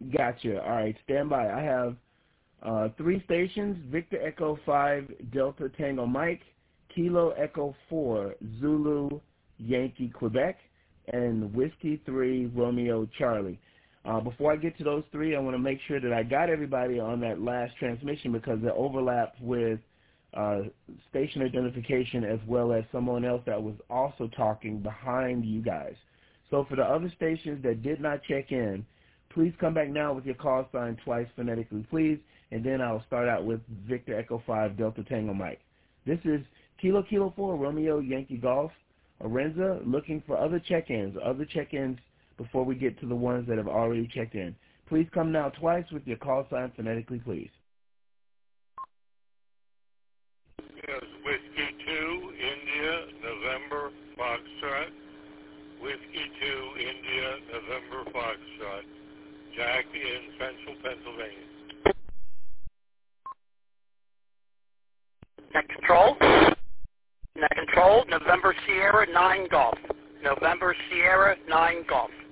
Gotcha. All right, stand by. I have 3 stations: Victor Echo 5 Delta Tango Mike, Kilo Echo 4 Zulu Yankee Quebec, and Whiskey 3 Romeo Charlie. Before I get to those 3, I want to make sure that I got everybody on that last transmission because it overlapped with station identification as well as someone else that was also talking behind you guys. So for the other stations that did not check in, please come back now with your call sign twice phonetically, please, and then I'll start out with Victor Echo 5 Delta Tango Mike. This is Kilo 4 Romeo Yankee Golf, Arenza, looking for other check-ins before we get to the ones that have already checked in. Please come now twice with your call sign phonetically, please. Yes, Whiskey 2, India, November, Foxtrot. Whiskey 2, India, November, Foxtrot. Jack in Central Pennsylvania. Net control, November Sierra 9 Golf. November Sierra 9 Golf.